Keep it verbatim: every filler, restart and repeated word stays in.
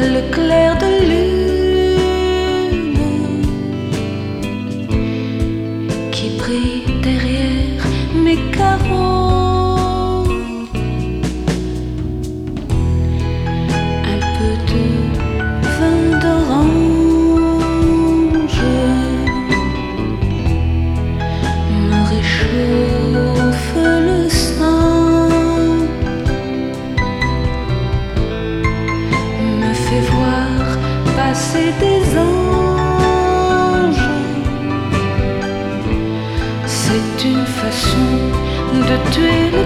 le clair de lune qui brille derrière mes carreaux. Un peu de vin d'orange me réchauffe le sang, me fait voir passer des anges. C'est une façon de tuer le